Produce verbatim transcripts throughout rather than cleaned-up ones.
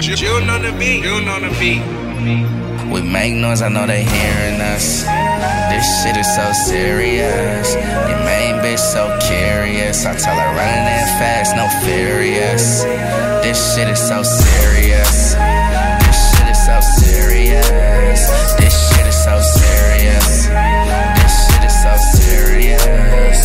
June on the beat. June on the beat. We make noise, I know they hearing us. This shit is so serious. Your main bitch so curious. I tell her running that fast, no furious. This shit is so serious. This shit is so serious. This shit is so serious. This shit is so serious.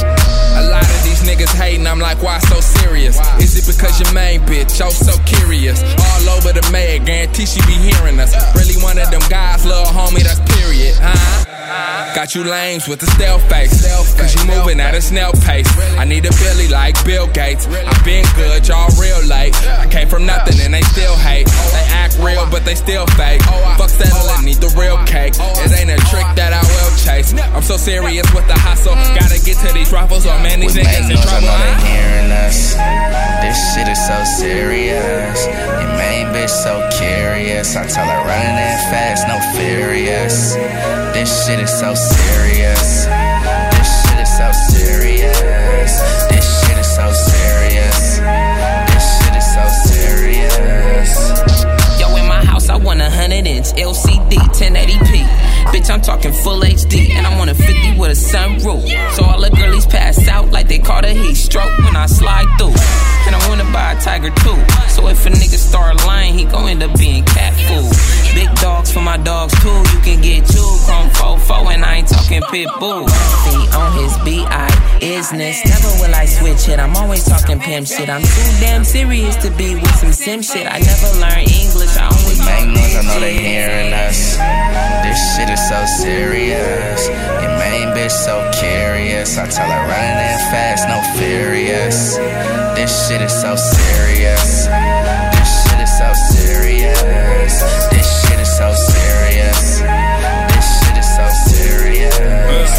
A lot of these niggas hating, I'm like, why so serious? Is it because your main bitch, oh so curious? All over the mayor, guarantee she be hearing us. Really one of them guys, little homie, that's period, huh? Got you lames with a stealth face, cause you moving at a snail pace. I need a Billy like Bill Gates. I been good, y'all real late. I came from nothing and they still hate. They act real but they still fake. Fuck settling, need the real cake. It ain't a trick that I will chase. I'm so serious with the hustle. Gotta get to these ruffles or man, these niggas in trouble. I know they hearing us. This shit is so serious. Your main bitch so curious. I tell her running that fast, no furious. This shit is so serious. This shit is so serious. This shit is so serious. This shit is so serious. Yo, in my house, I want a hundred inch L C D, ten eighty p. Bitch, I'm talking full H D, and I want a fifty with a sunroof. So all the girlies pass out like they caught a heat stroke when I slide through. And I wanna buy a Tiger too. So if a nigga start lying, he gon' end up being cat food. Big dogs for my dogs too. You can get two chrome fofo, and I ain't talking pit bull. See on his B I business. Never will I switch it. I'm always talking pimp shit. I'm too damn serious to be with some sim shit. I never learned English. I only make noise. I know they hearing us. This shit is so serious. Your main bitch so curious. I tell her running that fast, no furious. This shit is so serious. This shit is so serious. This shit is so serious. This shit is so serious.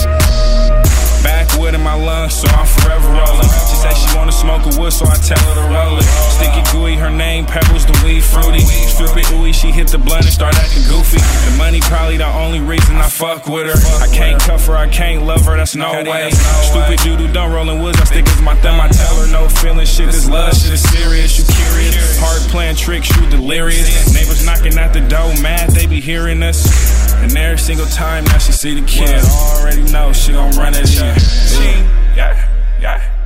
Backwood in my lungs, so I'm forever rolling. She said she wanna smoke a wood, so I tell her to roll it. Sticky gooey, her name Pebbles, the weed fruity. Stupid ooey, she hit the blunt and start acting goofy. The money probably the only reason I fuck with her. I can't cuff her, I can't love her, that's no way. Stupid dude done rolling woods, I stick as my thumb. I tell her no feeling shit, this love shit is serious. You curious? Hard playing tricks, you delirious. Neighbors knocking at the door, mad they be hearing us. And every single time now she see the kid, already know she gon' run it in. Yeah, yeah.